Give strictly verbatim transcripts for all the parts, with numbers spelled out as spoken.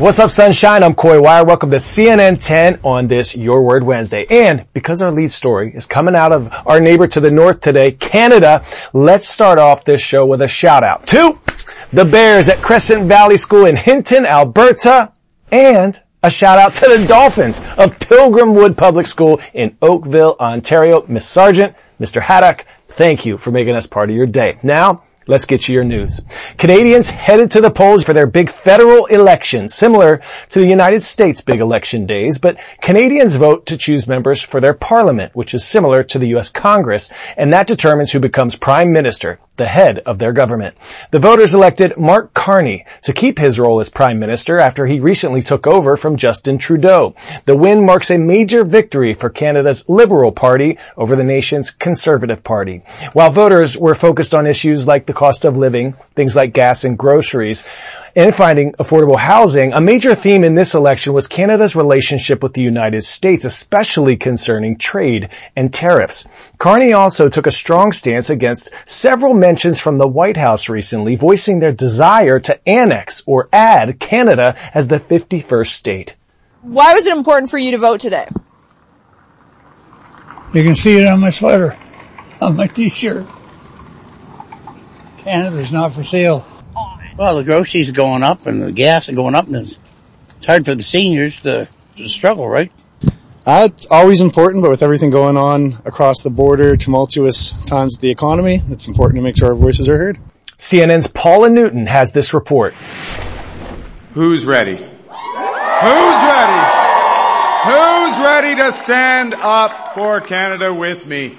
What's up, sunshine? I'm Coy Wire. Welcome to C N N ten on this Your Word Wednesday. And because our lead story is coming out of our neighbor to the north today, Canada, let's start off this show with a shout out to the Bears at Crescent Valley School in Hinton, Alberta, and a shout out to the Dolphins of Pilgrim Wood Public School in Oakville, Ontario. Miss Sargent, Mister Haddock, thank you for making us part of your day. Now, let's get you your news. Canadians headed to the polls for their big federal election, similar to the United States' big election days, but Canadians vote to choose members for their parliament, which is similar to the U S Congress, and that determines who becomes prime minister, the head of their government. The voters elected Mark Carney to keep his role as prime minister after he recently took over from Justin Trudeau. The win marks a major victory for Canada's Liberal Party over the nation's Conservative Party. While voters were focused on issues like the cost of living, things like gas and groceries, and finding affordable housing, a major theme in this election was Canada's relationship with the United States, especially concerning trade and tariffs. Carney also took a strong stance against several mentions from the White House recently, voicing their desire to annex or add Canada as the fifty-first state. Why was it important for you to vote today? You can see it on my sweater, on my t-shirt. Canada's not for sale. Well, the groceries are going up and the gas are going up, and it's, it's hard for the seniors to, to struggle, right? Uh, it's always important, but with everything going on across the border, tumultuous times with the economy, it's important to make sure our voices are heard. C N N's Paula Newton has this report. Who's ready? Who's ready? Who's ready to stand up for Canada with me?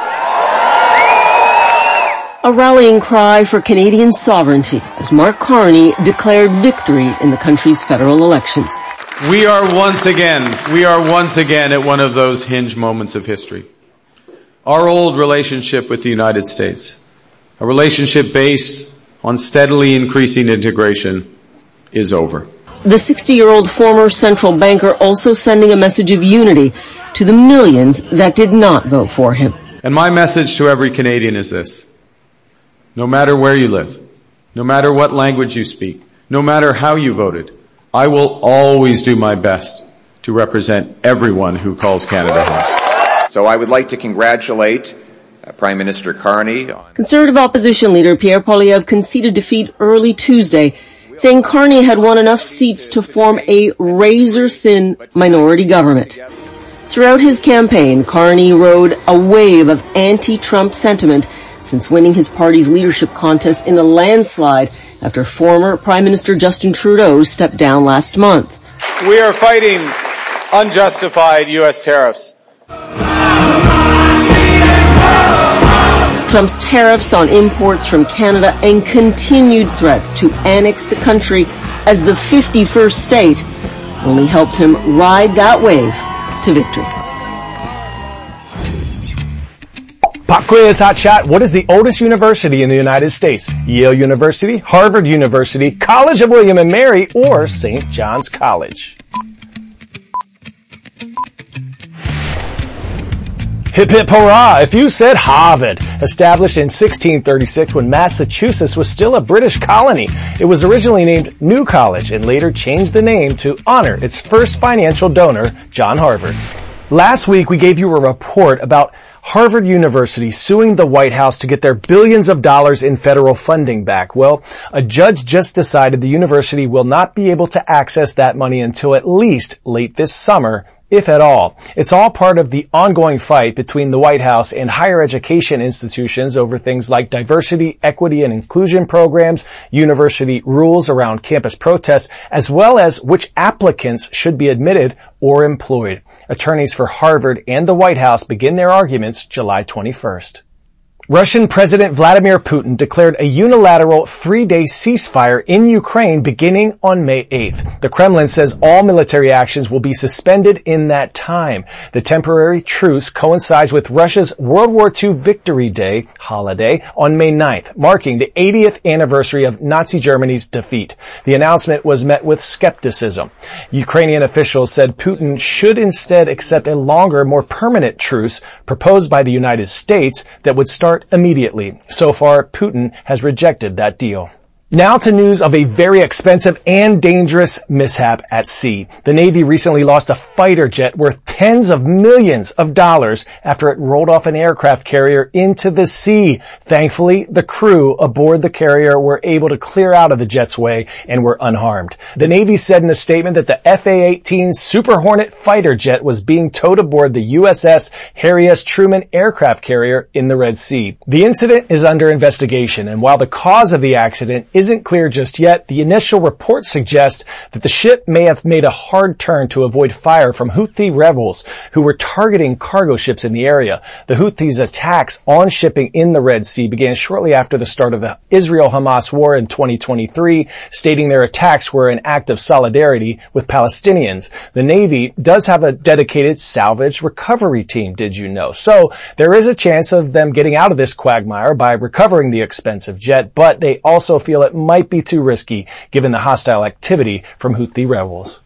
A rallying cry for Canadian sovereignty as Mark Carney declared victory in the country's federal elections. We are once again, we are once again at one of those hinge moments of history. Our old relationship with the United States, a relationship based on steadily increasing integration, is over. The sixty-year-old former central banker also sending a message of unity to the millions that did not vote for him. And my message to every Canadian is this. No matter where you live, no matter what language you speak, no matter how you voted, I will always do my best to represent everyone who calls Canada home. So I would like to congratulate uh, Prime Minister Carney. On Conservative opposition leader Pierre Poilievre conceded defeat early Tuesday, saying Carney had won enough seats to form a razor-thin minority government. Throughout his campaign, Carney rode a wave of anti-Trump sentiment since winning his party's leadership contest in a landslide after former Prime Minister Justin Trudeau stepped down last month. We are fighting unjustified U S tariffs. Trump's tariffs on imports from Canada and continued threats to annex the country as the fifty-first state only helped him ride that wave to victory. Pop quiz, hot shot. What is the oldest university in the United States? Yale University, Harvard University, College of William and Mary, or Saint John's College? Hip hip hurrah if you said Harvard. Established in sixteen thirty-six when Massachusetts was still a British colony. It was originally named New College and later changed the name to honor its first financial donor, John Harvard. Last week we gave you a report about Harvard University suing the White House to get their billions of dollars in federal funding back. Well, a judge just decided the university will not be able to access that money until at least late this summer, if at all. It's all part of the ongoing fight between the White House and higher education institutions over things like diversity, equity, and inclusion programs, university rules around campus protests, as well as which applicants should be admitted or employed. Attorneys for Harvard and the White House begin their arguments July twenty-first. Russian President Vladimir Putin declared a unilateral three-day ceasefire in Ukraine beginning on May eighth. The Kremlin says all military actions will be suspended in that time. The temporary truce coincides with Russia's World War Two Victory Day holiday on May ninth, marking the eightieth anniversary of Nazi Germany's defeat. The announcement was met with skepticism. Ukrainian officials said Putin should instead accept a longer, more permanent truce proposed by the United States that would start immediately. So far, Putin has rejected that deal. Now to news of a very expensive and dangerous mishap at sea. The Navy recently lost a fighter jet worth tens of millions of dollars after it rolled off an aircraft carrier into the sea. Thankfully, the crew aboard the carrier were able to clear out of the jet's way and were unharmed. The Navy said in a statement that the F A eighteen Super Hornet fighter jet was being towed aboard the U S S Harry S. Truman aircraft carrier in the Red Sea. The incident is under investigation, and while the cause of the accident isn't clear just yet, the initial reports suggest that the ship may have made a hard turn to avoid fire from Houthi rebels who were targeting cargo ships in the area. The Houthis' attacks on shipping in the Red Sea began shortly after the start of the Israel-Hamas war in twenty twenty-three, stating their attacks were an act of solidarity with Palestinians. The Navy does have a dedicated salvage recovery team, did you know? So there is a chance of them getting out of this quagmire by recovering the expensive jet, but they also feel it might be too risky given the hostile activity from Houthi rebels.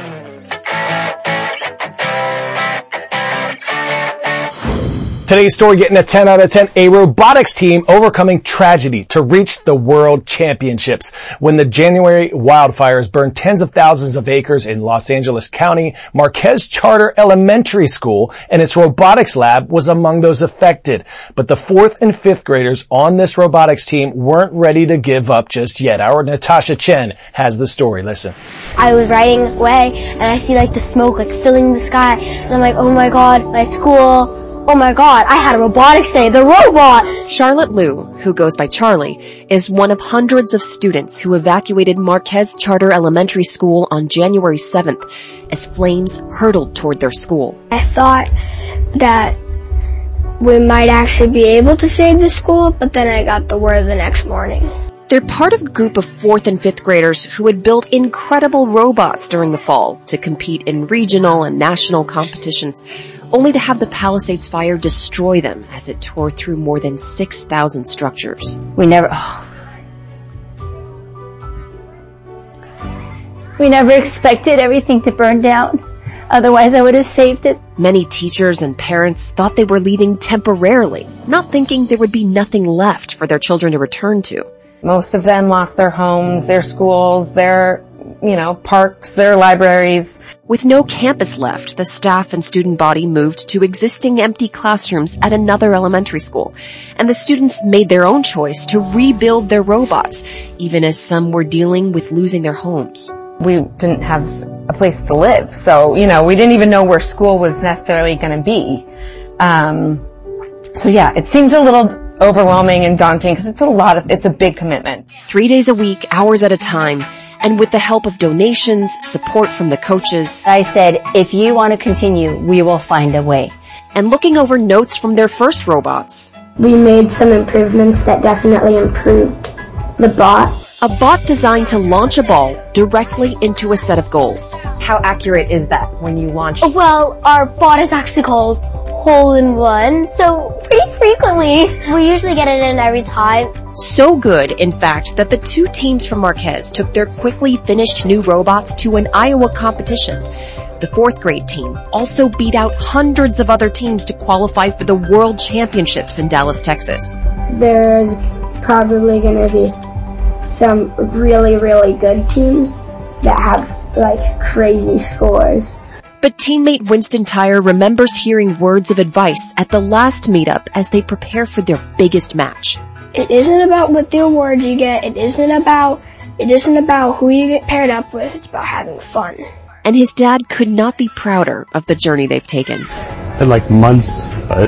Today's story getting a ten out of ten, a robotics team overcoming tragedy to reach the world championships. When the January wildfires burned tens of thousands of acres in Los Angeles County, Marquez Charter Elementary School and its robotics lab was among those affected. But the fourth and fifth graders on this robotics team weren't ready to give up just yet. Our Natasha Chen has the story. Listen. I was riding away and I see like the smoke like filling the sky and I'm like, oh my god, my school. Oh my god, I had a robotics day, the robot! Charlotte Liu, who goes by Charlie, is one of hundreds of students who evacuated Marquez Charter Elementary School on January seventh as flames hurtled toward their school. I thought that we might actually be able to save the school, but then I got the word the next morning. They're part of a group of fourth and fifth graders who had built incredible robots during the fall to compete in regional and national competitions, only to have the Palisades fire destroy them as it tore through more than six thousand structures. We never, oh. We never expected everything to burn down. Otherwise I would have saved it. Many teachers and parents thought they were leaving temporarily, not thinking there would be nothing left for their children to return to. Most of them lost their homes, their schools, their, you know, parks, their libraries. With no campus left, the staff and student body moved to existing empty classrooms at another elementary school, and the students made their own choice to rebuild their robots, even as some were dealing with losing their homes. We didn't have a place to live, so, you know, we didn't even know where school was necessarily going to be. Um, so yeah, it seemed a little overwhelming and daunting because it's a lot of, it's a big commitment. Three days a week, hours at a time, and with the help of donations, support from the coaches. I said, if you want to continue, we will find a way. And looking over notes from their first robots. We made some improvements that definitely improved the bot. A bot designed to launch a ball directly into a set of goals. How accurate is that when you launch? Well, our bot is actually called Hole in One, so pretty frequently. We usually get it in every time. So good, in fact, that the two teams from Marquez took their quickly finished new robots to an Iowa competition. The fourth grade team also beat out hundreds of other teams to qualify for the World Championships in Dallas, Texas. There's probably going to be some really, really good teams that have like crazy scores. But teammate Winston Tyre remembers hearing words of advice at the last meetup as they prepare for their biggest match. It isn't about what the awards you get. It isn't about, it isn't about who you get paired up with. It's about having fun. And his dad could not be prouder of the journey they've taken. It's been like months, but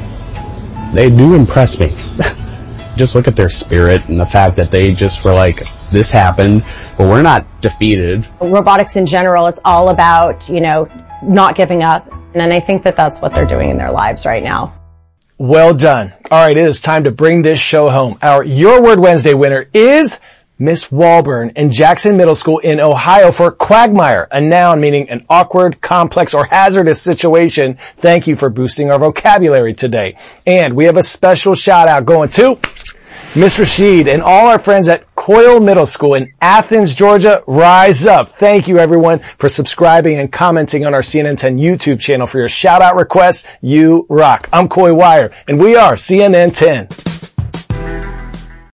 they do impress me. Just look at their spirit and the fact that they just were like, this happened, but we're not defeated. Robotics in general, it's all about, you know, not giving up. And I think that that's what they're doing in their lives right now. Well done. All right, it is time to bring this show home. Our Your Word Wednesday winner is Miss Walburn in Jackson Middle School in Ohio for quagmire, a noun meaning an awkward, complex, or hazardous situation. Thank you for boosting our vocabulary today. And we have a special shout out going to Miss Rashid and all our friends at Coyle Middle School in Athens, Georgia. Rise up. Thank you everyone for subscribing and commenting on our C N N ten YouTube channel for your shout out requests. You rock. I'm Coy Wire and we are C N N ten.